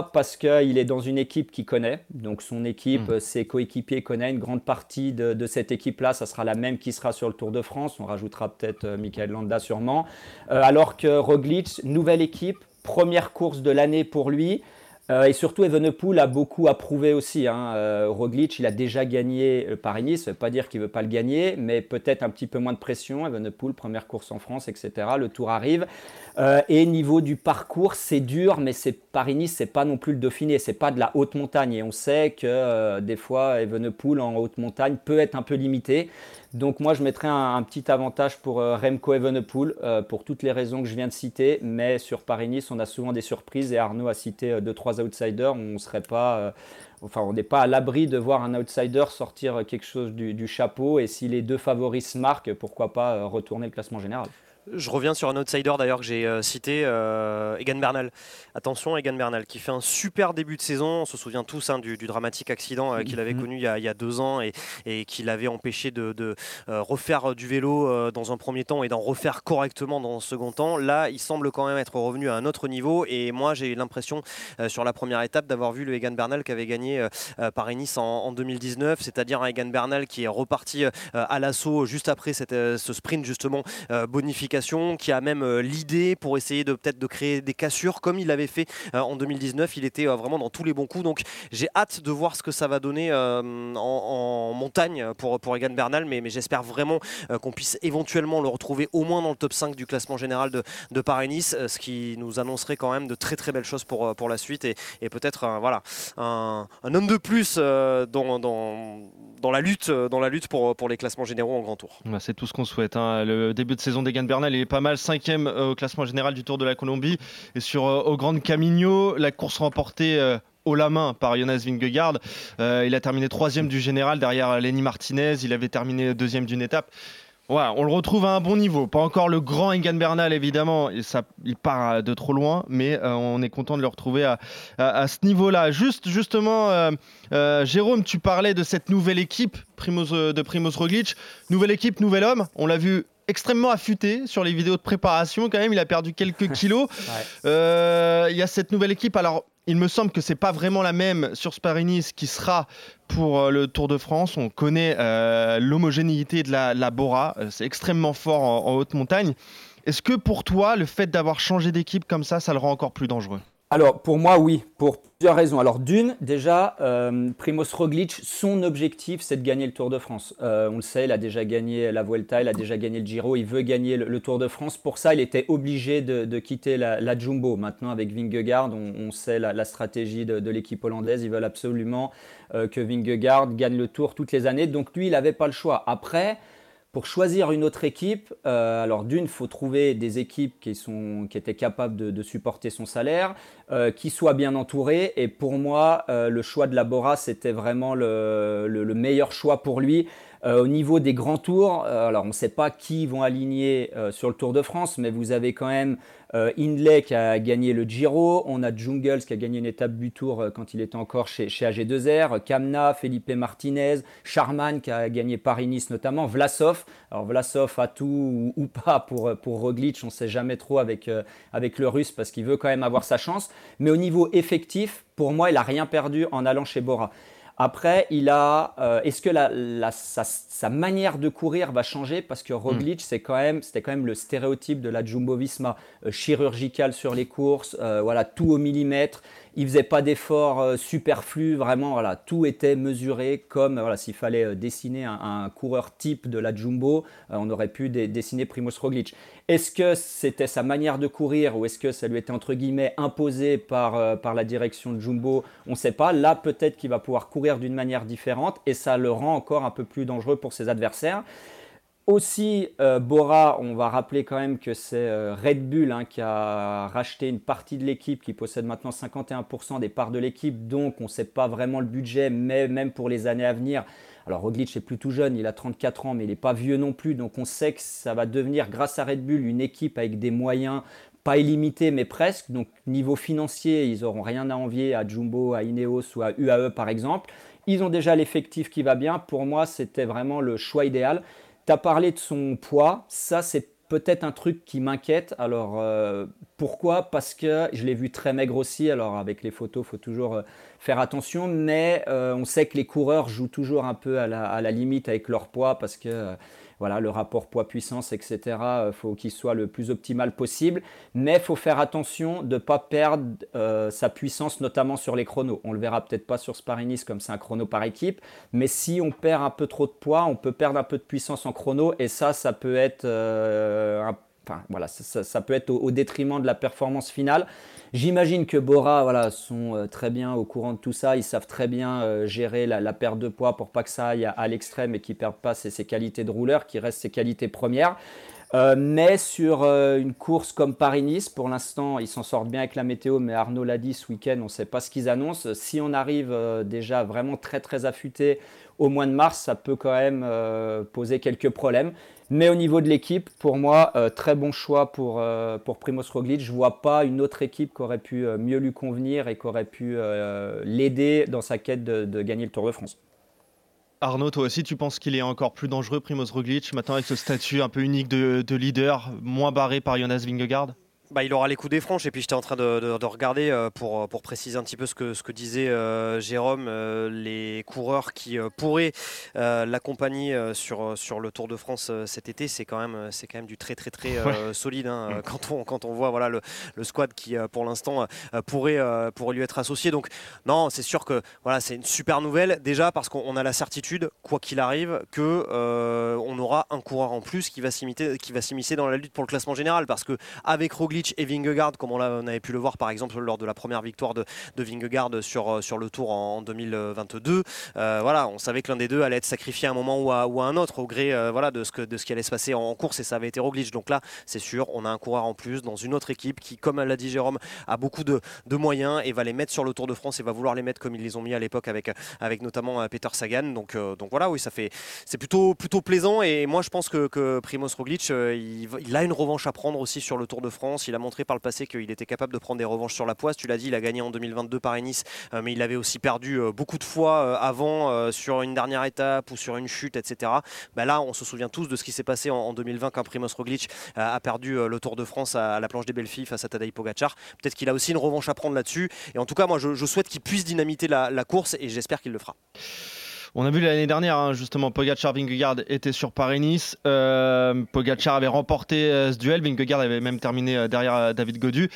Parce qu'il est dans une équipe qu'il connaît. Donc son équipe, ses coéquipiers connaissent. Une grande partie de cette équipe-là, ça sera la même qui sera sur le Tour de France. On rajoutera peut-être Michael Landa sûrement. Alors que Roglic, nouvelle équipe, première course de l'année pour lui. Et surtout, Evenepoel a beaucoup à prouver aussi. Roglic, il a déjà gagné Paris-Nice. Ça ne veut pas dire qu'il ne veut pas le gagner, mais peut-être un petit peu moins de pression. Evenepoel, première course en France, etc. Le Tour arrive. Et niveau du parcours, c'est dur, mais Paris-Nice, ce n'est pas non plus le Dauphiné. Ce n'est pas de la haute montagne. Et on sait que des fois, Evenepoel en haute montagne peut être un peu limité. Donc moi, je mettrais un petit avantage pour Remco Evenepoel pour toutes les raisons que je viens de citer. Mais sur Paris-Nice, on a souvent des surprises. Et Arnaud a cité 2-3 outsiders. On n'est pas à l'abri de voir un outsider sortir quelque chose du chapeau. Et si les deux favoris se marquent, pourquoi pas retourner le classement général. Je reviens sur un outsider d'ailleurs que j'ai cité, Egan Bernal. Attention, Egan Bernal qui fait un super début de saison. On se souvient tous du dramatique accident qu'il avait connu il y a 2 ans et qui l'avait empêché de refaire du vélo dans un premier temps et d'en refaire correctement dans un second temps. Là, il semble quand même être revenu à un autre niveau et moi j'ai eu l'impression sur la première étape d'avoir vu le Egan Bernal qui avait gagné Paris-Nice en 2019, c'est-à-dire un Egan Bernal qui est reparti à l'assaut juste après ce sprint justement bonification, qui a même l'idée pour essayer peut-être de créer des cassures comme il l'avait fait en 2019. Il était vraiment dans tous les bons coups, donc j'ai hâte de voir ce que ça va donner en montagne pour Egan Bernal, mais j'espère vraiment qu'on puisse éventuellement le retrouver au moins dans le top 5 du classement général de Paris-Nice, ce qui nous annoncerait quand même de très très belles choses pour la suite et peut-être un homme de plus dans la lutte pour les classements généraux en grand tour. C'est tout ce qu'on souhaite. Le début de saison d'Egan Bernal, il est pas mal, 5e au classement général du Tour de la Colombie. Et sur au Grand Camino, la course remportée haut la main par Jonas Vingegaard. Il a terminé 3e du général derrière Lenny Martinez. Il avait terminé 2e d'une étape. Ouais, on le retrouve à un bon niveau. Pas encore le grand Egan Bernal, évidemment. Il part de trop loin, mais on est content de le retrouver à ce niveau-là. Justement, Jérôme, tu parlais de cette nouvelle équipe de Primoz Roglic. Nouvelle équipe, nouvel homme. On l'a vu extrêmement affûté sur les vidéos de préparation quand même. Il a perdu quelques kilos. Ouais. Il y a cette nouvelle équipe. Alors, il me semble que c'est pas vraiment la même sur ce Paris-Nice qui sera pour le Tour de France. On connaît l'homogénéité de la Bora. C'est extrêmement fort en haute montagne. Est-ce que pour toi, le fait d'avoir changé d'équipe comme ça le rend encore plus dangereux ? Alors, pour moi, oui, pour plusieurs raisons. Alors, d'une, déjà, Primoz Roglic, son objectif, c'est de gagner le Tour de France. On le sait, il a déjà gagné la Vuelta, il a déjà gagné le Giro, il veut gagner le Tour de France. Pour ça, il était obligé de quitter la Jumbo. Maintenant, avec Vingegaard, on sait la stratégie de l'équipe hollandaise. Ils veulent absolument que Vingegaard gagne le Tour toutes les années. Donc, lui, il n'avait pas le choix. Après, pour choisir une autre équipe, alors d'une, il faut trouver des équipes qui étaient capables de supporter son salaire, qui soient bien entourées. Et pour moi, le choix de la Bora, c'était vraiment le meilleur choix pour lui. Au niveau des grands tours, alors on ne sait pas qui vont aligner sur le Tour de France, mais vous avez quand même Hindley qui a gagné le Giro, on a Jungels qui a gagné une étape du Tour quand il était encore chez AG2R, Kamna, Felipe Martinez, Charman qui a gagné Paris-Nice notamment, Vlasov. Alors Vlasov a tout ou pas pour Roglic, on ne sait jamais trop avec le Russe parce qu'il veut quand même avoir sa chance. Mais au niveau effectif, pour moi, il n'a rien perdu en allant chez Bora. Après, est-ce que sa manière de courir va changer ? Parce que Roglic, c'était quand même le stéréotype de la Jumbo-Visma, chirurgical sur les courses, tout au millimètre. Il faisait pas d'efforts superflus, vraiment, tout était mesuré comme s'il fallait dessiner un coureur type de la Jumbo, on aurait pu dessiner Primoz Roglic. Est-ce que c'était sa manière de courir ou est-ce que ça lui était entre guillemets imposé par la direction de Jumbo ? On ne sait pas. Là, peut-être qu'il va pouvoir courir d'une manière différente et ça le rend encore un peu plus dangereux pour ses adversaires. Aussi, Bora, on va rappeler quand même que c'est Red Bull qui a racheté une partie de l'équipe, qui possède maintenant 51% des parts de l'équipe, donc on ne sait pas vraiment le budget, mais même pour les années à venir. Alors Roglic est plus tout jeune, il a 34 ans, mais il n'est pas vieux non plus, donc on sait que ça va devenir, grâce à Red Bull, une équipe avec des moyens pas illimités, mais presque. Donc niveau financier, ils n'auront rien à envier à Jumbo, à Ineos ou à UAE par exemple. Ils ont déjà l'effectif qui va bien. Pour moi, c'était vraiment le choix idéal. Tu as parlé de son poids, ça c'est peut-être un truc qui m'inquiète. Alors pourquoi ? Parce que je l'ai vu très maigre aussi. Alors avec les photos, il faut toujours faire attention, mais on sait que les coureurs jouent toujours un peu à la limite avec leur poids parce que voilà, le rapport poids-puissance, etc., faut qu'il soit le plus optimal possible. Mais il faut faire attention de ne pas perdre sa puissance, notamment sur les chronos. On ne le verra peut-être pas sur Spa-Nice comme c'est un chrono par équipe, mais si on perd un peu trop de poids, on peut perdre un peu de puissance en chrono, et ça peut être ça peut être au détriment de la performance finale. J'imagine que Bora sont très bien au courant de tout ça. Ils savent très bien gérer la perte de poids pour pas que ça aille à l'extrême et qu'ils ne perdent pas ses qualités de rouleur, qui restent ses qualités premières. Mais sur une course comme Paris-Nice, pour l'instant, ils s'en sortent bien avec la météo, mais Arnaud l'a dit ce week-end, on ne sait pas ce qu'ils annoncent. Si on arrive déjà vraiment très très affûté au mois de mars, ça peut quand même poser quelques problèmes. Mais au niveau de l'équipe, pour moi, très bon choix pour Primož Roglic. Je ne vois pas une autre équipe qui aurait pu mieux lui convenir et qui aurait pu l'aider dans sa quête de gagner le Tour de France. Arnaud, toi aussi, tu penses qu'il est encore plus dangereux, Primož Roglic, maintenant avec ce statut un peu unique de leader, moins barré par Jonas Vingegaard ? Il aura les coups des franches, et puis j'étais en train de regarder pour préciser un petit peu ce que disait Jérôme, les coureurs qui pourraient l'accompagner sur le Tour de France cet été, c'est quand même du très très très solide quand on voit le squad qui pour l'instant pourrait lui être associé. Donc non, c'est sûr que c'est une super nouvelle, déjà parce qu'on a la certitude, quoi qu'il arrive, que on aura un coureur en plus qui va s'immiscer dans la lutte pour le classement général, parce que avec Roglic et Vingegaard, comme on avait pu le voir par exemple lors de la première victoire de Vingegaard sur le Tour en 2022, on savait que l'un des deux allait être sacrifié à un moment ou à un autre au gré de ce qui allait se passer en course, et ça avait été Roglic. Donc là, c'est sûr, on a un coureur en plus dans une autre équipe qui, comme l'a dit Jérôme, a beaucoup de moyens et va les mettre sur le Tour de France et va vouloir les mettre comme ils les ont mis à l'époque avec notamment Peter Sagan. Donc voilà, oui, c'est plutôt plaisant, et moi je pense que Primož Roglic il a une revanche à prendre aussi sur le Tour de France. Il a montré par le passé qu'il était capable de prendre des revanches sur la poisse. Tu l'as dit, il a gagné en 2022 Paris-Nice, mais il avait aussi perdu beaucoup de fois avant sur une dernière étape ou sur une chute, etc. Là, on se souvient tous de ce qui s'est passé en 2020 quand Primož Roglic a perdu le Tour de France à la planche des belles filles face à Tadej Pogačar. Peut-être qu'il a aussi une revanche à prendre là-dessus. Et en tout cas, moi, je souhaite qu'il puisse dynamiter la course, et j'espère qu'il le fera. On a vu l'année dernière, justement, Pogačar-Vingegaard était sur Paris-Nice. Pogačar avait remporté ce duel. Vingegaard avait même terminé derrière David Gaudu.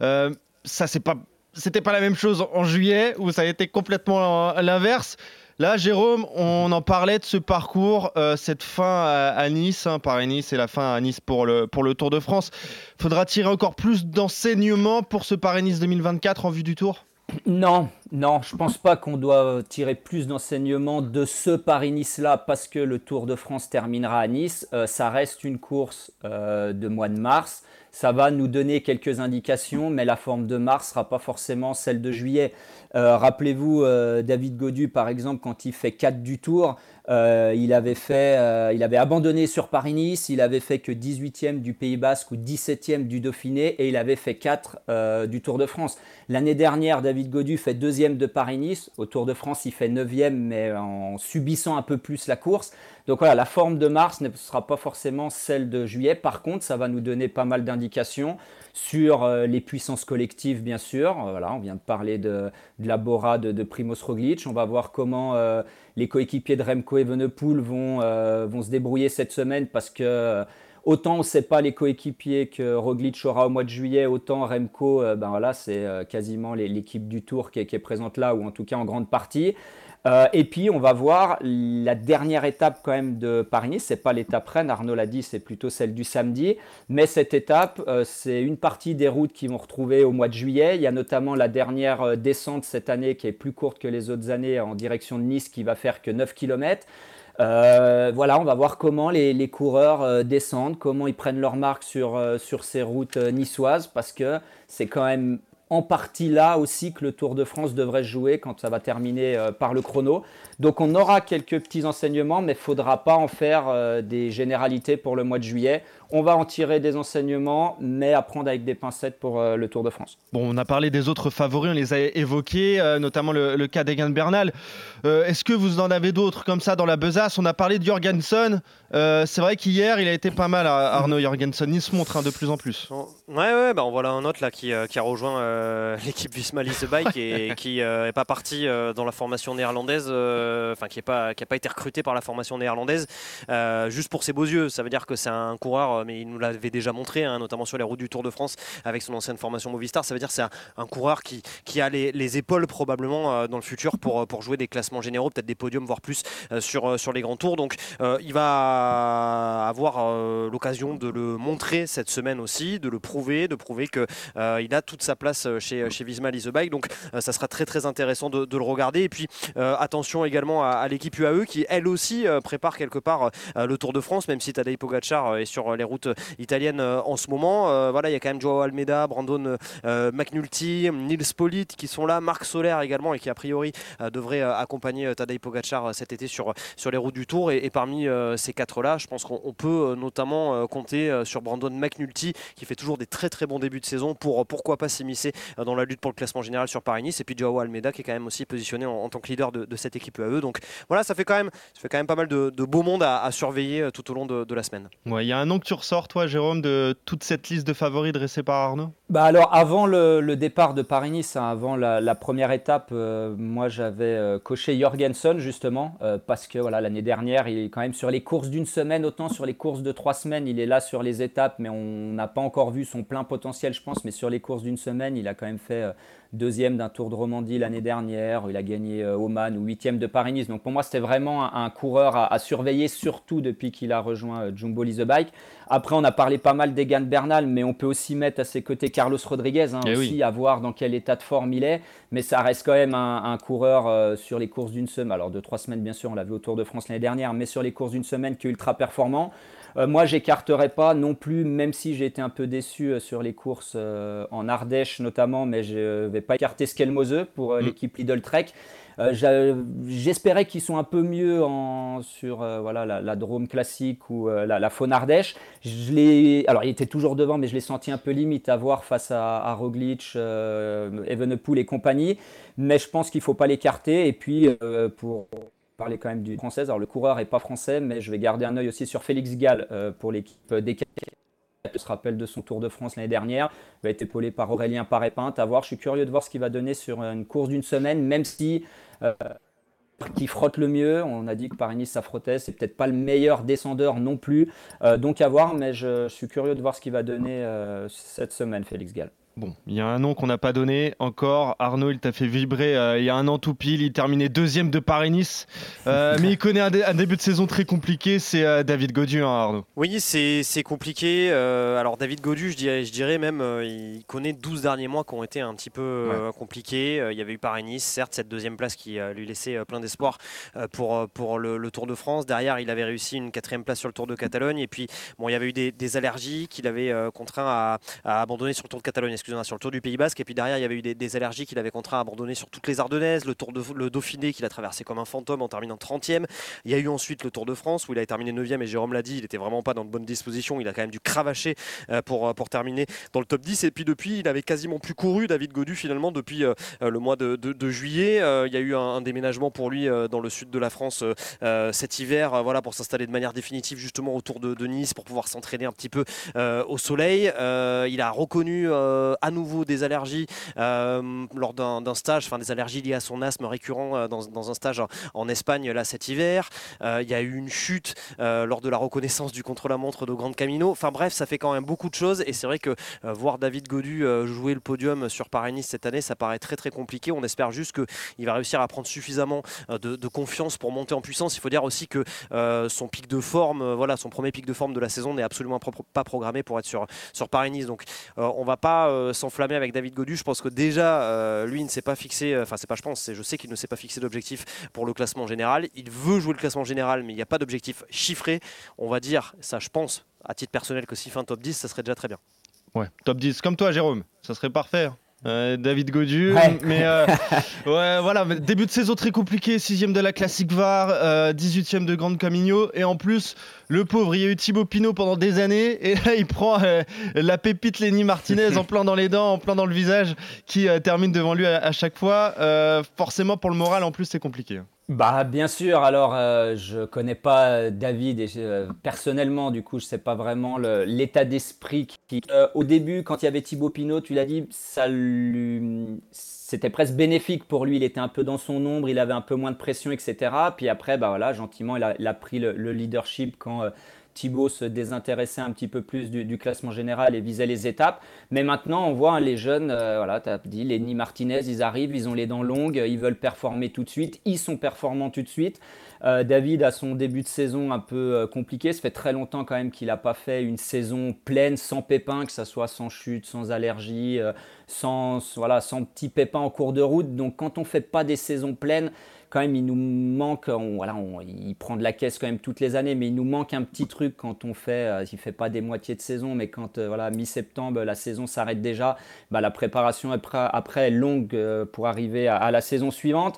C'était pas la même chose en juillet, où ça a été complètement l'inverse. Là, Jérôme, on en parlait de ce parcours, cette fin à Nice, Paris-Nice, et la fin à Nice pour le Tour de France. Faudra tirer encore plus d'enseignements pour ce Paris-Nice 2024 en vue du Tour ? Non, je pense pas qu'on doit tirer plus d'enseignements de ce Paris-Nice-là parce que le Tour de France terminera à Nice. Ça reste une course de mois de mars. Ça va nous donner quelques indications, mais la forme de mars sera pas forcément celle de juillet. Rappelez-vous, David Gaudu, par exemple, quand il fait 4 du Tour, il avait abandonné sur Paris-Nice, il avait fait que 18e du Pays Basque ou 17e du Dauphiné, et il avait fait 4 du Tour de France. L'année dernière, David Gaudu fait 2e de Paris-Nice. Au Tour de France, il fait 9e, mais en subissant un peu plus la course. Donc voilà, la forme de mars ne sera pas forcément celle de juillet. Par contre, ça va nous donner pas mal d'indications sur les puissances collectives, bien sûr. On vient de parler de la Bora de Primož Roglic. On va voir comment les coéquipiers de Remco Evenepoel vont se débrouiller cette semaine, parce que autant on ne sait pas les coéquipiers que Roglic aura au mois de juillet, autant Remco, c'est quasiment l'équipe du Tour qui est présente là, ou en tout cas en grande partie. Et puis on va voir la dernière étape quand même de Paris-Nice. C'est pas l'étape reine, Arnaud l'a dit, c'est plutôt celle du samedi. Mais cette étape, c'est une partie des routes qui vont retrouver au mois de juillet. Il y a notamment la dernière descente cette année qui est plus courte que les autres années en direction de Nice, qui va faire que 9 km. Voilà, on va voir comment les coureurs descendent, comment ils prennent leur marque sur ces routes niçoises, parce que c'est quand même en partie là aussi que le Tour de France devrait se jouer quand ça va terminer par le chrono. Donc on aura quelques petits enseignements, mais il ne faudra pas en faire des généralités pour le mois de juillet. On va en tirer des enseignements, mais à prendre avec des pincettes pour le Tour de France. Bon, on a parlé des autres favoris, on les a évoqués, notamment le cas d'Egan Bernal. Est-ce que vous en avez d'autres comme ça dans la besace? On a parlé de Jorgensen. C'est vrai qu'hier, il a été pas mal, Arnaud Jorgensen. Il se montre de plus en plus. Ouais, bah on voit là un autre là, qui a rejoint l'équipe Visma Lease Bike et qui n'est pas parti dans la formation néerlandaise, qui n'a pas été recruté par la formation néerlandaise juste pour ses beaux yeux. Ça veut dire que c'est un coureur, mais il nous l'avait déjà montré, notamment sur les routes du Tour de France avec son ancienne formation Movistar. Ça veut dire que c'est un coureur qui a les épaules probablement dans le futur pour jouer des classements généraux, peut-être des podiums, voire plus sur les grands tours. Donc il va avoir l'occasion de le montrer cette semaine aussi, de prouver qu'il a toute sa place chez Visma Lease Bike. Donc ça sera très très intéressant de le regarder. Et puis attention également à l'équipe UAE qui elle aussi prépare quelque part le Tour de France, même si Tadej Pogacar est sur les routes italiennes en ce moment. Voilà, il y a quand même Joao Almeida, Brandon McNulty, Nils Politt qui sont là, Marc Soler également, et qui a priori devrait accompagner Tadej Pogacar cet été sur les routes du Tour. Et parmi ces quatre-là, je pense qu'on peut notamment compter sur Brandon McNulty qui fait toujours des très très bons débuts de saison pour pourquoi pas s'immiscer dans la lutte pour le classement général sur Paris-Nice. Et puis Joao Almeida qui est quand même aussi positionné en tant que leader de cette équipe UAE. Donc voilà, ça fait quand même pas mal de beau monde à surveiller tout au long de la semaine. Ouais, il y a un nom que tu ressors, toi, Jérôme, de toute cette liste de favoris dressée par Arnaud? Bah alors, avant le départ de Paris-Nice, avant la première étape, moi j'avais coché Jorgensen justement, parce que voilà, l'année dernière, il est quand même sur les courses d'une semaine, autant sur les courses de 3 semaines, il est là sur les étapes, mais on n'a pas encore vu son plein potentiel, je pense. Mais sur les courses d'une semaine, il a quand même fait deuxième d'un Tour de Romandie l'année dernière, il a gagné Oman ou 8e de Paris-Nice. Donc pour moi, c'était vraiment un coureur à surveiller, surtout depuis qu'il a rejoint Jumbo Lease Bike. Après, on a parlé pas mal d'Egan Bernal, mais on peut aussi mettre à ses côtés Carlos Rodriguez, aussi oui, à voir dans quel état de forme il est. Mais ça reste quand même un coureur sur les courses d'une semaine. Alors de 3 semaines, bien sûr, on l'a vu au Tour de France l'année dernière, mais sur les courses d'une semaine qui est ultra performant. Moi, j'écarterai pas non plus, même si j'ai été un peu déçu sur les courses en Ardèche notamment, mais je ne vais pas écarter Skelmose pour l'équipe Lidl Trek. J'espérais qu'ils sont un peu mieux sur voilà, la Drôme classique ou la Faune Ardèche. Alors, il était toujours devant, mais je l'ai senti un peu limite à voir face à Roglic, Evenepoel et compagnie. Mais je pense qu'il ne faut pas l'écarter. Et puis, pour parler quand même du français, alors le coureur n'est pas français, mais je vais garder un œil aussi sur Félix Gall pour l'équipe DK. Je se rappelle de son Tour de France l'année dernière, il a été épaulé par Aurélien Paré-Pinte. À voir, je suis curieux de voir ce qu'il va donner sur une course d'une semaine, même si qui frotte le mieux. On a dit que Paris-Nice ça frottait, c'est peut-être pas le meilleur descendeur non plus, donc à voir, mais je suis curieux de voir ce qu'il va donner cette semaine, Félix Gall. Bon, il y a un nom qu'on n'a pas donné encore. Arnaud, il t'a fait vibrer il y a un an tout pile. Il terminait 2e de Paris-Nice. Mais il connaît un début de saison très compliqué. C'est David Gaudu, Arnaud. Oui, c'est compliqué. Alors David Gaudu, je dirais même, il connaît 12 derniers mois qui ont été un petit peu compliqués. Il y avait eu Paris-Nice, certes, cette 2e place qui lui laissait plein d'espoir pour le Tour de France. Derrière, il avait réussi une 4e place sur le Tour de Catalogne. Et puis, bon, il y avait eu des allergies qu'il avait contraint à abandonner sur le Tour de Catalogne. Sur le Tour du Pays Basque, et puis derrière il y avait eu des allergies qu'il avait contraint à abandonner sur toutes les Ardennaises, le Dauphiné qu'il a traversé comme un fantôme en terminant 30e. Il y a eu ensuite le Tour de France où il a terminé 9e, et Jérôme l'a dit, il était vraiment pas dans de bonnes dispositions, il a quand même dû cravacher pour terminer dans le top 10. Et puis depuis, il avait quasiment plus couru, David Gaudu, finalement, depuis le mois de juillet. Il y a eu un déménagement pour lui dans le sud de la France cet hiver, voilà, pour s'installer de manière définitive justement autour de Nice, pour pouvoir s'entraîner un petit peu au soleil. Il a reconnu à nouveau des allergies lors d'un stage, enfin des allergies liées à son asthme récurrent dans un stage en Espagne là cet hiver. Il y a eu une chute lors de la reconnaissance du contre-la-montre de Grand Camino. Enfin bref, ça fait quand même beaucoup de choses, et c'est vrai que voir David Gaudu jouer le podium sur Paris-Nice cette année, ça paraît très très compliqué. On espère juste qu'il va réussir à prendre suffisamment de confiance pour monter en puissance. Il faut dire aussi que son pic de forme, voilà, son premier pic de forme de la saison n'est absolument pas programmé pour être sur Paris-Nice. Donc on va pas s'enflammer avec David Gaudu. Je pense que déjà, lui, il ne s'est pas fixé, je sais qu'il ne s'est pas fixé d'objectif pour le classement général. Il veut jouer le classement général, mais il n'y a pas d'objectif chiffré. On va dire, ça je pense, à titre personnel, que s'il fait un top 10, ça serait déjà très bien. Ouais, top 10, comme toi Jérôme, ça serait parfait. David Gaudu, Ouais. mais ouais, voilà, début de saison très compliqué, 6ème de la Classique VAR, 18ème de Grande Camino, et en plus, le pauvre, il y a eu Thibaut Pinot pendant des années, et là, il prend la pépite Lenny Martinez en plein dans les dents, en plein dans le visage, qui termine devant lui à chaque fois. Forcément, pour le moral, en plus, c'est compliqué. Bah bien sûr, alors je connais pas David et personnellement du coup je sais pas vraiment l'état d'esprit au début quand il y avait Thibaut Pinot, tu l'as dit, c'était presque bénéfique pour lui, il était un peu dans son ombre, il avait un peu moins de pression etc. Puis après bah voilà gentiment il a pris le leadership quand Thibaut se désintéressait un petit peu plus du classement général et visait les étapes. Mais maintenant, on voit les jeunes, voilà, tu as dit, Lenny Martinez, ils arrivent, ils ont les dents longues, ils veulent performer tout de suite, ils sont performants tout de suite. David a son début de saison un peu compliqué. Ça fait très longtemps quand même qu'il n'a pas fait une saison pleine, sans pépins, que ce soit sans chute, sans allergie, sans petits pépins en cours de route. Donc quand on ne fait pas des saisons pleines, quand même, il nous manque, il prend de la caisse quand même toutes les années, mais il nous manque un petit truc quand on fait, il ne fait pas des moitiés de saison, mais quand mi-septembre, la saison s'arrête déjà, la préparation après est longue pour arriver à la saison suivante.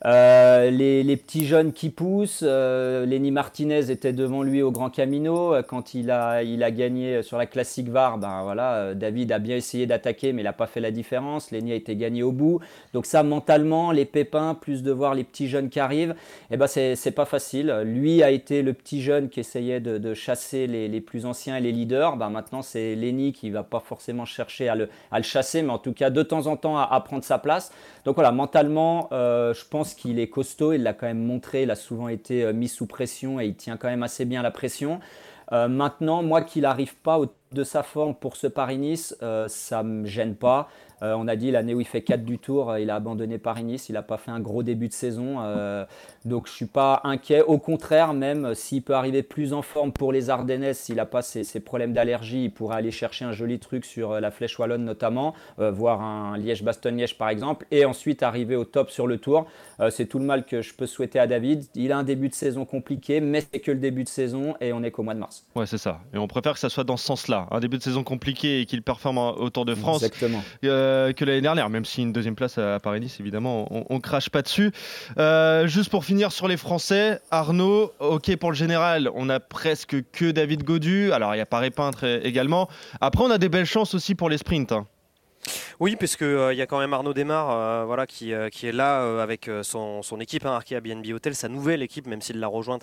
Les petits jeunes qui poussent, Lenny Martinez était devant lui au Grand Camino quand il a gagné sur la Classique VAR. David a bien essayé d'attaquer mais il n'a pas fait la différence. Lenny a été gagné au bout. Donc ça mentalement, les pépins, plus de voir les petits jeunes qui arrivent, c'est pas facile. Lui a été le petit jeune qui essayait de chasser les plus anciens et les leaders. Maintenant c'est Lenny qui va pas forcément chercher à le chasser, mais en tout cas de temps en temps à prendre sa place. Donc voilà, mentalement, je pense qu'il est costaud, il l'a quand même montré, il a souvent été mis sous pression et il tient quand même assez bien la pression. Maintenant, moi qu'il n'arrive pas au de sa forme pour ce Paris-Nice, ça ne me gêne pas. On a dit l'année où il fait 4 du Tour, il a abandonné Paris-Nice, il n'a pas fait un gros début de saison. Donc je ne suis pas inquiet. Au contraire, même s'il peut arriver plus en forme pour les Ardennaises, s'il n'a pas ces problèmes d'allergie, il pourrait aller chercher un joli truc sur la Flèche Wallonne notamment, voire un Liège-Bastogne-Liège par exemple, et ensuite arriver au top sur le Tour. C'est tout le mal que je peux souhaiter à David. Il a un début de saison compliqué, mais c'est que le début de saison et on est qu'au mois de mars. Ouais, c'est ça. Et on préfère que ça soit dans ce sens-là. Un début de saison compliqué et qu'il performe au Tour de France que l'année dernière, même si une deuxième place à Paris-Nice, évidemment, on crache pas dessus. Juste pour finir sur les Français, Arnaud, ok pour le général, on a presque que David Gaudu. Alors, il y a Paré-Peintre également. Après, on a des belles chances aussi pour les sprints. Oui, parce que y a quand même Arnaud Desmar qui est là avec son équipe, Arkea BNB Hotel, sa nouvelle équipe, même s'il l'a rejointe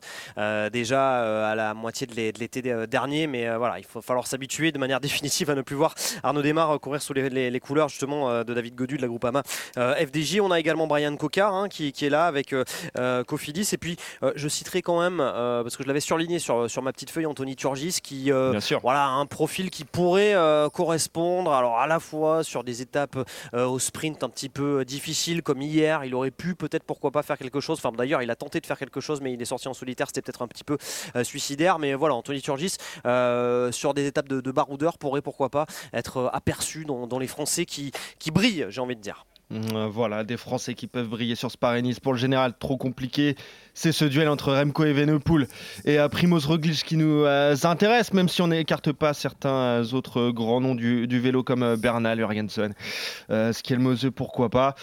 déjà à la moitié de l'été dernier. Mais il va falloir s'habituer de manière définitive à ne plus voir Arnaud Desmar courir sous les couleurs justement de David Gaudu de la Groupama FDJ. On a également Brian Cocard qui est là avec Cofidis. Et puis je citerai quand même, parce que je l'avais surligné sur ma petite feuille, Anthony Turgis qui a un profil qui pourrait correspondre alors à la fois sur des étapes au sprint un petit peu difficiles comme hier, il aurait pu peut-être pourquoi pas faire quelque chose, d'ailleurs il a tenté de faire quelque chose mais il est sorti en solitaire, c'était peut-être un petit peu suicidaire, mais voilà, Anthony Turgis sur des étapes de baroudeur pourrait pourquoi pas être aperçu dans les Français qui brillent, j'ai envie de dire. Voilà, des Français qui peuvent briller sur ce Paris-Nice. Pour le général, trop compliqué. C'est ce duel entre Remco Evenepoel et Primož Roglič qui nous intéresse, même si on n'écarte pas certains autres grands noms du vélo comme Bernal, Jurgensen, Skelmose, pourquoi pas.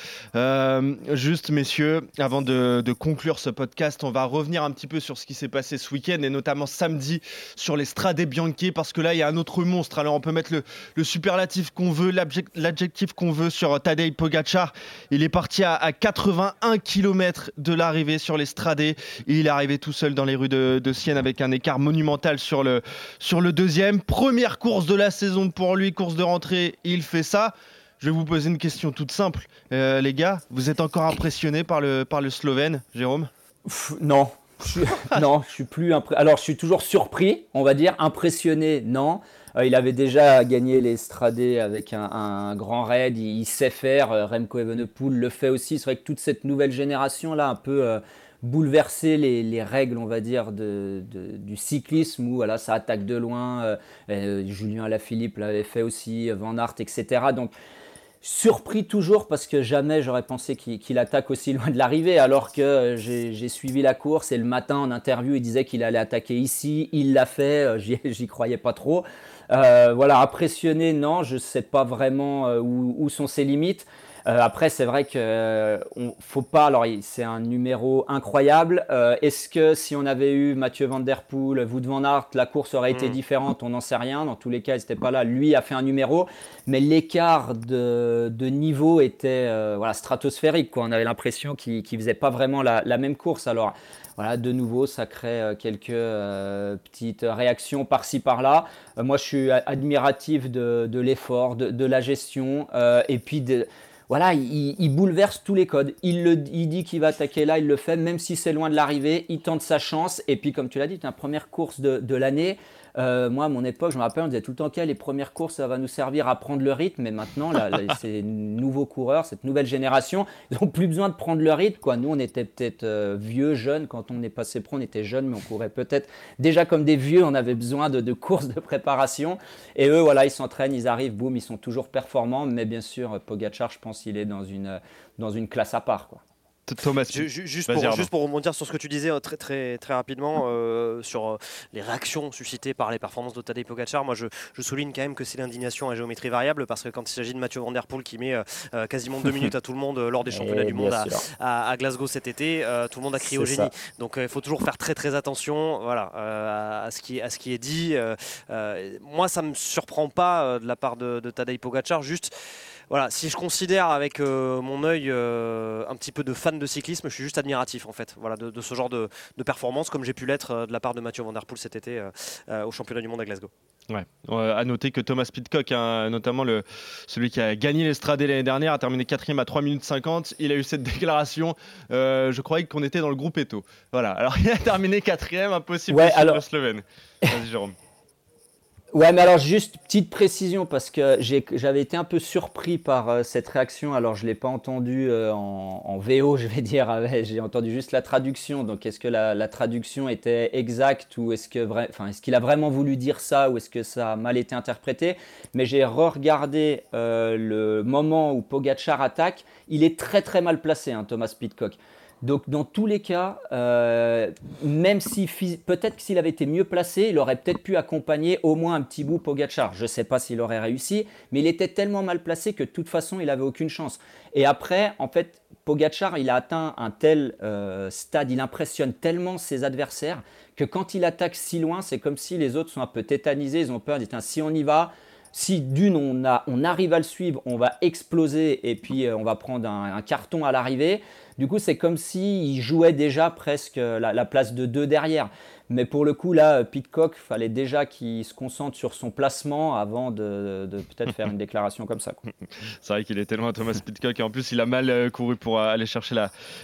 Juste, messieurs, avant de conclure ce podcast, on va revenir un petit peu sur ce qui s'est passé ce week-end et notamment samedi sur les Strade Bianche, parce que là, il y a un autre monstre. Alors, on peut mettre le superlatif qu'on veut, l'adjectif qu'on veut sur Tadej Pogačar. Il est parti à 81 km de l'arrivée sur les Strade. Il est arrivé tout seul dans les rues de Sienne avec un écart monumental sur le deuxième. Première course de la saison pour lui, course de rentrée, il fait ça. Je vais vous poser une question toute simple. Les gars, vous êtes encore impressionnés par le Slovène, Jérôme ? Non. Non, je suis plus alors je suis toujours surpris, on va dire, impressionné, non. Il avait déjà gagné les Strade avec un grand raid, il sait faire. Remco Evenepoel le fait aussi. C'est vrai que toute cette nouvelle génération là, un peu bouleversé les règles, on va dire, du cyclisme où voilà, ça attaque de loin. Julien Alaphilippe l'avait fait aussi, Van Aert, etc. Donc, surpris toujours parce que jamais j'aurais pensé qu'il attaque aussi loin de l'arrivée, alors que j'ai suivi la course et le matin en interview il disait qu'il allait attaquer ici, il l'a fait, j'y croyais pas trop. Voilà, impressionné, non, je sais pas vraiment où sont ses limites. Après, c'est vrai que faut pas. Alors, c'est un numéro incroyable. Est-ce que si on avait eu Mathieu Van Der Poel, Wout van Aert, la course aurait été différente? On n'en sait rien. Dans tous les cas, ils n'étaient pas là. Lui a fait un numéro, mais l'écart de niveau était voilà, stratosphérique, quoi. On avait l'impression qu'il faisait pas vraiment la même course. Alors, voilà, de nouveau, ça crée quelques petites réactions par-ci par-là. Moi, je suis admiratif de l'effort, de la gestion, et puis voilà, il bouleverse tous les codes. Il dit qu'il va attaquer là, il le fait, même si c'est loin de l'arrivée, il tente sa chance. Et puis, comme tu l'as dit, c'est la première course de l'année. Moi, à mon époque, je me rappelle, on disait tout le temps que les premières courses, ça va nous servir à prendre le rythme. Mais maintenant, là, ces nouveaux coureurs, cette nouvelle génération, ils n'ont plus besoin de prendre le rythme, quoi. Nous, on était peut-être vieux, jeunes. Quand on est passé pro, on était jeunes, mais on courait peut-être déjà comme des vieux. On avait besoin de courses de préparation. Et eux, voilà, ils s'entraînent, ils arrivent, boum, ils sont toujours performants. Mais bien sûr, Pogacar, je pense qu'il est dans une classe à part, quoi. Thomas, juste pour rebondir sur ce que tu disais très, très, très rapidement sur les réactions suscitées par les performances de Tadej Pogacar, moi je souligne quand même que c'est l'indignation à géométrie variable, parce que quand il s'agit de Mathieu Van Der Poel qui met quasiment 2 minutes à tout le monde lors des championnats du monde à Glasgow cet été, tout le monde a crié au génie. Donc il faut toujours faire très très attention, voilà, à ce qui est dit. Moi ça ne me surprend pas de la part de Tadej Pogacar, juste voilà, si je considère avec mon œil un petit peu de fan de cyclisme, je suis juste admiratif en fait, voilà, de ce genre de performance, comme j'ai pu l'être de la part de Mathieu Van Der Poel cet été au championnat du monde à Glasgow. Ouais. À noter que Thomas Pidcock, notamment celui qui a gagné l'Estradé l'année dernière, a terminé 4e à 3 minutes 50. Il a eu cette déclaration, je croyais qu'on était dans le groupe Eto. Voilà, alors il a terminé 4e, impossible de suivre le Slovène. Vas-y Jérôme. Ouais, mais alors juste petite précision, parce que j'avais été un peu surpris par cette réaction. Alors je l'ai pas entendu en VO, je vais dire. J'ai entendu juste la traduction. Donc est-ce que la traduction était exacte, ou est-ce qu'il a vraiment voulu dire ça, ou est-ce que ça a mal été interprété? Mais j'ai re-regardé le moment où Pogacar attaque. Il est très très mal placé, hein, Thomas Pidcock. Donc dans tous les cas, même si peut-être que s'il avait été mieux placé, il aurait peut-être pu accompagner au moins un petit bout Pogacar. Je ne sais pas s'il aurait réussi, mais il était tellement mal placé que de toute façon, il n'avait aucune chance. Et après, en fait, Pogacar, il a atteint un tel stade, il impressionne tellement ses adversaires que quand il attaque si loin, c'est comme si les autres sont un peu tétanisés, ils ont peur, ils disent si on y va, si on arrive à le suivre, on va exploser et puis on va prendre un carton à l'arrivée. Du coup, c'est comme s'il jouait déjà presque la place de 2 derrière. Mais pour le coup, là, Pidcock, il fallait déjà qu'il se concentre sur son placement avant de peut-être faire une déclaration comme ça, quoi. C'est vrai qu'il était loin, Thomas Pidcock, et en plus, il a mal couru pour aller chercher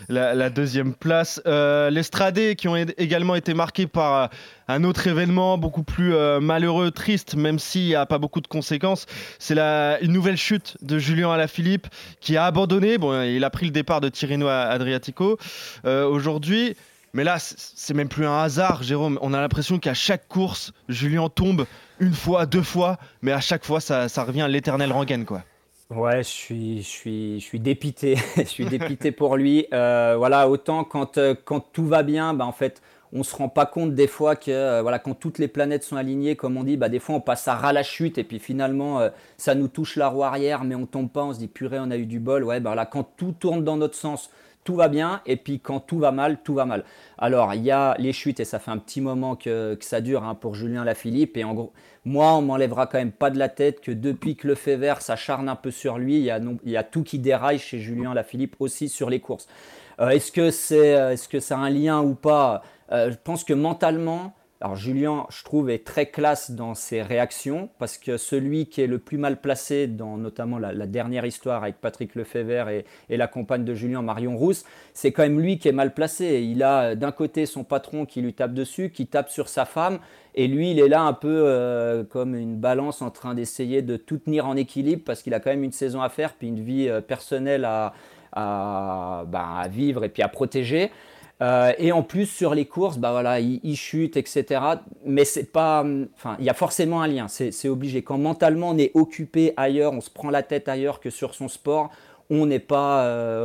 la 2e place. Les Stradés qui ont également été marqués par un autre événement beaucoup plus malheureux, triste, même s'il n'y a pas beaucoup de conséquences. C'est une nouvelle chute de Julien Alaphilippe qui a abandonné. Bon, il a pris le départ de Tirreno Adriatico aujourd'hui. Mais là, c'est même plus un hasard, Jérôme. On a l'impression qu'à chaque course, Julien tombe 1 fois, 2 fois, mais à chaque fois, ça revient à l'éternelle rengaine, quoi. Ouais, je suis dépité. Je suis dépité pour lui. Voilà, autant quand tout va bien, bah, en fait, on se rend pas compte des fois que voilà, quand toutes les planètes sont alignées, comme on dit, bah, des fois on passe à ras la chute et puis finalement ça nous touche la roue arrière, mais on tombe pas, on se dit purée, on a eu du bol. Ouais, bah, là, quand tout tourne dans notre sens, tout va bien, et puis quand tout va mal, tout va mal. Alors, il y a les chutes, et ça fait un petit moment que ça dure, hein, pour Julien Alaphilippe, et en gros, moi, on m'enlèvera quand même pas de la tête que depuis que le Fever s'acharne un peu sur lui, il y a tout qui déraille chez Julien Alaphilippe aussi sur les courses. Est-ce que ça a un lien ou pas? Je pense que mentalement, alors Julien, je trouve, est très classe dans ses réactions, parce que celui qui est le plus mal placé dans notamment la dernière histoire avec Patrick Lefebvre et la compagne de Julien, Marion Rousse, c'est quand même lui qui est mal placé. Il a d'un côté son patron qui lui tape dessus, qui tape sur sa femme, et lui il est là un peu comme une balance en train d'essayer de tout tenir en équilibre, parce qu'il a quand même une saison à faire, puis une vie personnelle à vivre et puis à protéger. Et en plus sur les courses, il chute, etc. Mais c'est pas, il y a forcément un lien, c'est obligé. Quand mentalement on est occupé ailleurs, on se prend la tête ailleurs que sur son sport, on n'est pas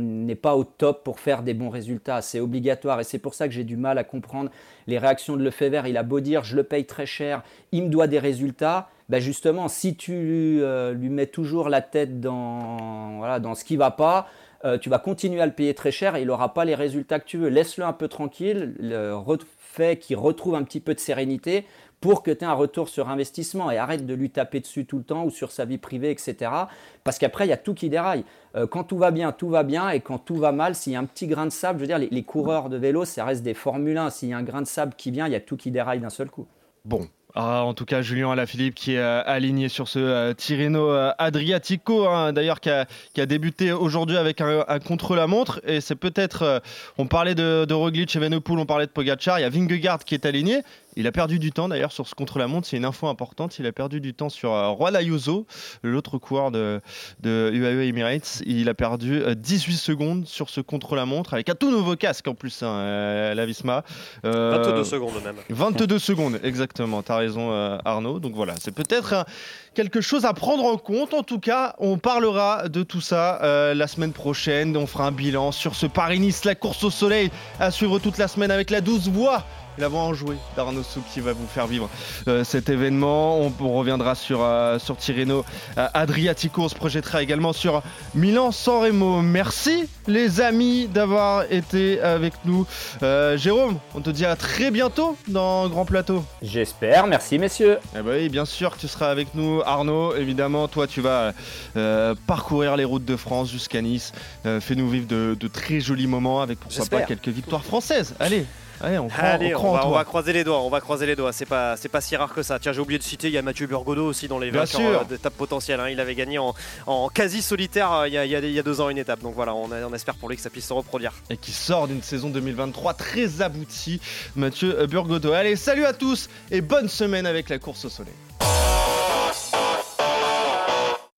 au top pour faire des bons résultats. C'est obligatoire et c'est pour ça que j'ai du mal à comprendre les réactions de Lefebvre. Il a beau dire je le paye très cher, il me doit des résultats. Justement, si tu lui mets toujours la tête dans ce qui ne va pas, tu vas continuer à le payer très cher et il n'aura pas les résultats que tu veux. Laisse-le un peu tranquille, fais qu'il retrouve un petit peu de sérénité pour que tu aies un retour sur investissement et arrête de lui taper dessus tout le temps ou sur sa vie privée, etc. Parce qu'après, il y a tout qui déraille. Quand tout va bien et quand tout va mal, s'il y a un petit grain de sable, je veux dire, les coureurs de vélo, ça reste des Formule 1. S'il y a un grain de sable qui vient, il y a tout qui déraille d'un seul coup. Bon. En tout cas, Julien Alaphilippe qui est aligné sur ce Tirreno Adriatico, d'ailleurs qui a débuté aujourd'hui avec un contre-la-montre. Et c'est peut-être, on parlait de Roglic et Evenepoel, on parlait de Pogacar, il y a Vingegaard qui est aligné. Il a perdu du temps d'ailleurs sur ce contre-la-montre, c'est une info importante. Il a perdu du temps sur Juan Ayuso, l'autre coureur de UAE Emirates. Il a perdu 18 secondes sur ce contre-la-montre avec un tout nouveau casque en plus, la Visma. 22 secondes même. 22 secondes, exactement. T'as raison, Arnaud. Donc voilà, c'est peut-être quelque chose à prendre en compte. En tout cas, on parlera de tout ça la semaine prochaine. On fera un bilan sur ce Paris-Nice, la course au soleil, à suivre toute la semaine avec la 12 voix. La voix enjouée d'Arnaud Souk qui va vous faire vivre cet événement. On reviendra sur Tirreno Adriatico. On se projettera également sur Milan-San Remo. Merci les amis d'avoir été avec nous. Jérôme, on te dit à très bientôt dans Grand Plateau. J'espère, merci messieurs. Oui, bien sûr que tu seras avec nous. Arnaud, évidemment, toi tu vas parcourir les routes de France jusqu'à Nice. Fais-nous vivre de très jolis moments avec pourquoi pas quelques victoires françaises. Allez, on va croiser les doigts. C'est pas si rare que ça. Tiens, j'ai oublié de citer, il y a Mathieu Burgodeau aussi dans les vainqueurs d'étapes potentielles. Il avait gagné en quasi solitaire il y a 2 ans une étape. Donc voilà, on espère pour lui que ça puisse se reproduire. Et qui sort d'une saison 2023 très aboutie, Mathieu Burgodeau. Allez, salut à tous et bonne semaine avec la course au soleil.